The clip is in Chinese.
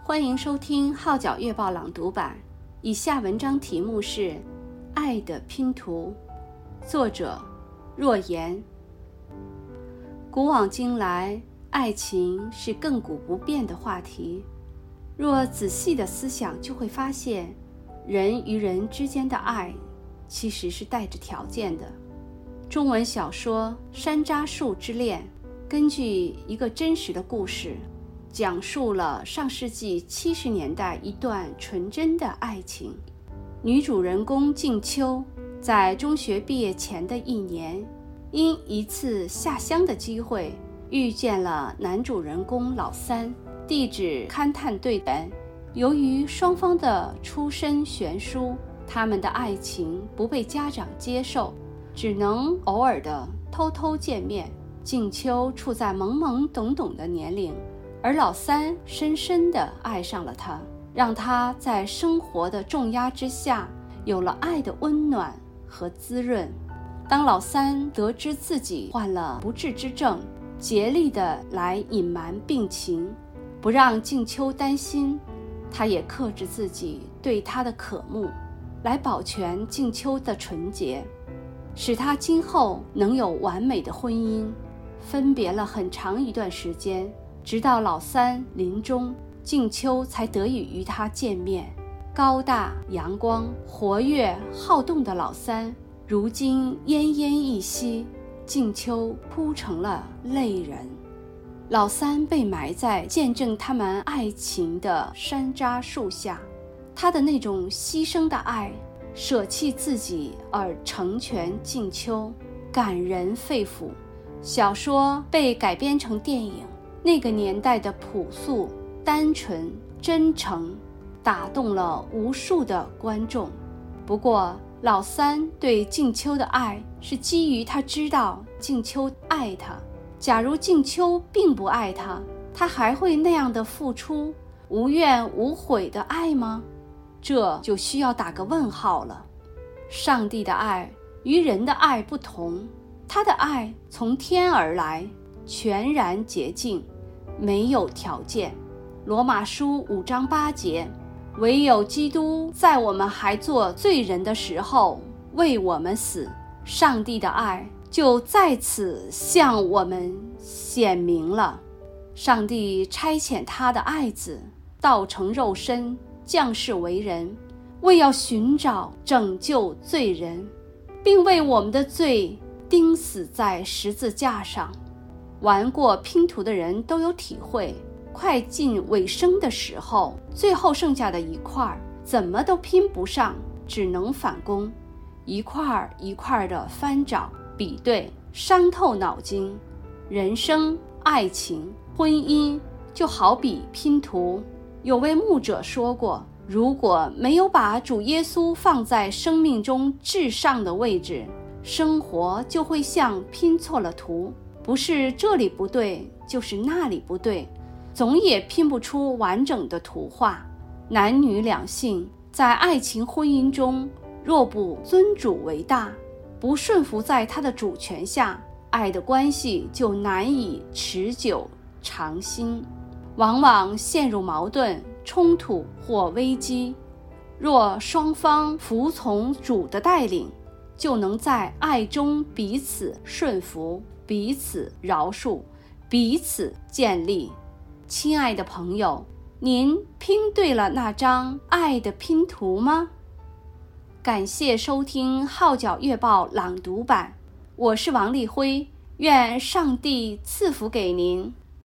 欢迎收听号角月报朗读版。以下文章题目是《爱的拼图》，作者若言。古往今来，爱情是亘古不变的话题。若仔细的思想，就会发现，人与人之间的爱其实是带着条件的。中文小说《山楂树之恋》根据一个真实的故事，讲述了上世纪70年代一段纯真的爱情。女主人公静秋在中学毕业前的一年，因一次下乡的机会遇见了男主人公老三，地质勘探队员。由于双方的出身悬殊，他们的爱情不被家长接受，只能偶尔的偷偷见面。静秋处在懵懵懂懂的年龄，而老三深深地爱上了她，让她在生活的重压之下有了爱的温暖和滋润。当老三得知自己患了不治之症，竭力地来隐瞒病情，不让静秋担心，他也克制自己对她的渴慕，来保全静秋的纯洁，使她今后能有完美的婚姻。分别了很长一段时间，直到老三临终，静秋才得以与他见面。高大阳光、活跃好动的老三，如今奄奄一息，静秋哭成了泪人。老三被埋在见证他们爱情的山楂树下，他的那种牺牲的爱，舍弃自己而成全静秋，感人肺腑。小说被改编成电影，那个年代的朴素、单纯、真诚，打动了无数的观众。不过，老三对静秋的爱是基于他知道静秋爱他。假如静秋并不爱他，他还会那样的付出，无怨无悔的爱吗？这就需要打个问号了。上帝的爱与人的爱不同，他的爱从天而来，全然洁净，没有条件。罗马书5章8节，唯有基督在我们还做罪人的时候为我们死，上帝的爱就在此向我们显明了。上帝差遣他的爱子道成肉身，降世为人，为要寻找拯救罪人，并为我们的罪钉死在十字架上。玩过拼图的人都有体会，快进尾声的时候，最后剩下的一块怎么都拼不上，只能返工，一块一块的翻找比对，伤透脑筋。人生、爱情、婚姻就好比拼图。有位牧者说过，如果没有把主耶稣放在生命中至上的位置，生活就会像拼错了图，不是这里不对，就是那里不对，总也拼不出完整的图画。男女两性在爱情婚姻中，若不尊主为大，不顺服在他的主权下，爱的关系就难以持久长新，往往陷入矛盾、冲突或危机。若双方服从主的带领，就能在爱中彼此顺服，彼此饶恕，彼此建立。亲爱的朋友，您拼对了那张爱的拼图吗？感谢收听号角月报朗读版，我是王丽辉，愿上帝赐福给您。